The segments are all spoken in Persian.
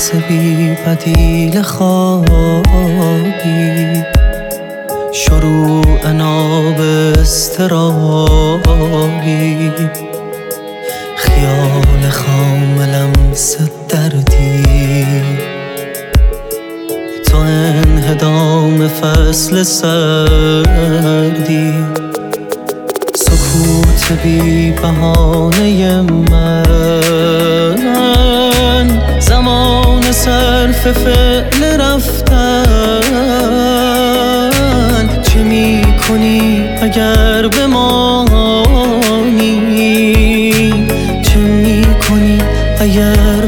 لحظه بی بدیل خوابی، شروع ناب اضطرابی، خیال خام لمس دردی، تو انهدام فصل سردی، سکوت بی بهانه من، زمان صرف فعل رفتن. چه می کنی اگر بمانی؟ چه می کنی اگر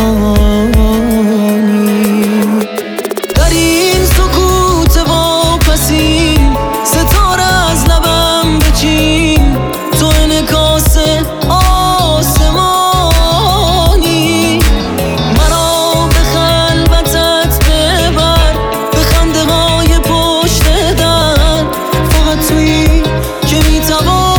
بمانی؟ در این سکوت واپسی ستاره از لبم بچین، تو انعکاس آسمانی. مرا به خلوتت ببر، به خنده های پشت در، فقط تویی که میتوانی.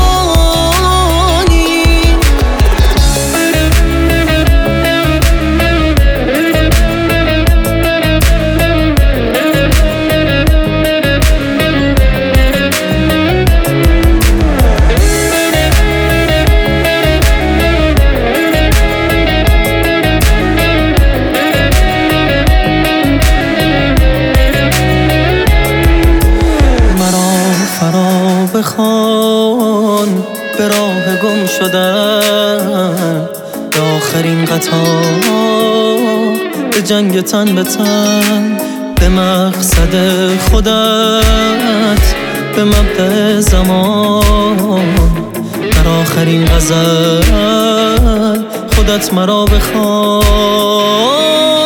بخوان به راه گم شدن، به آخرین قطار، به جنگ تن به تن، به مقصد خودت، به مبدأ زمان. در آخرین غزل خودت مرا بخوان.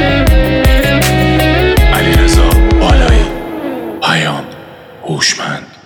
هوشمند.